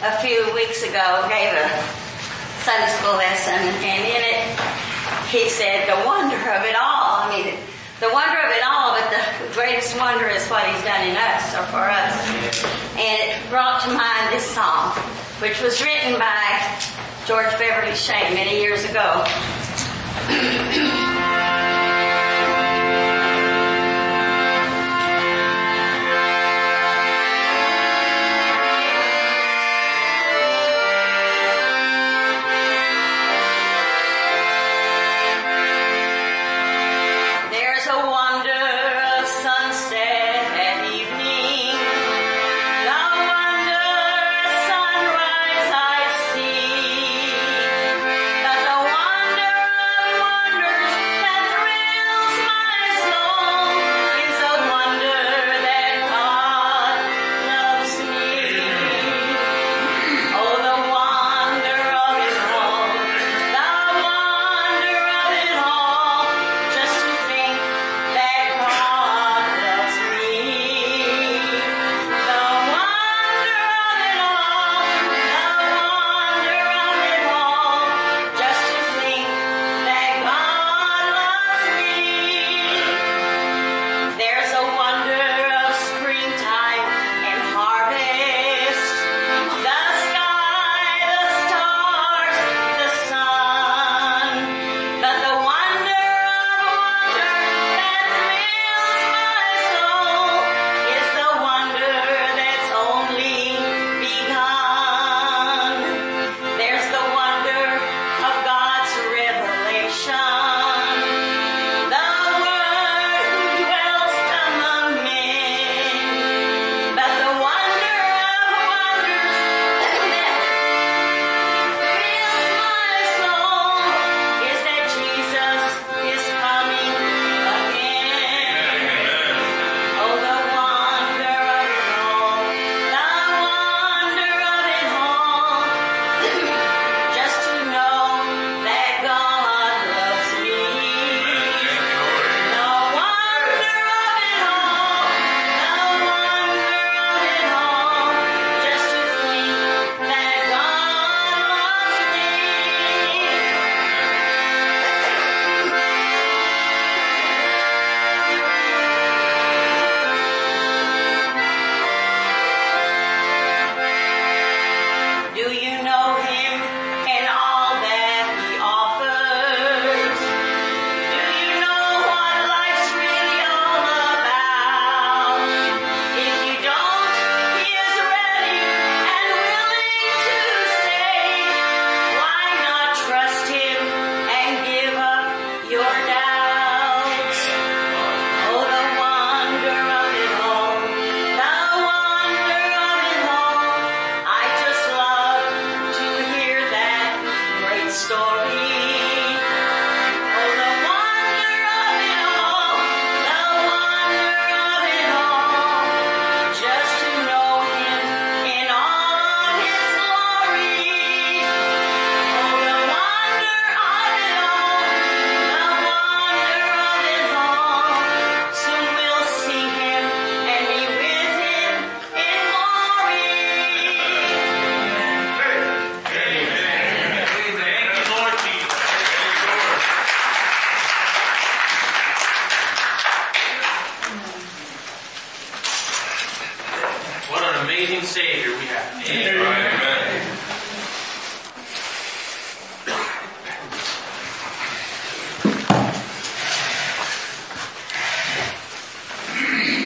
a few weeks ago gave a Sunday school lesson, and in it he said the wonder of it all. I mean, the wonder of it all, but the greatest wonder is what he's done in us or for us. And it brought to mind this song, which was written by George Beverly Shea many years ago. Savior we have. Amen.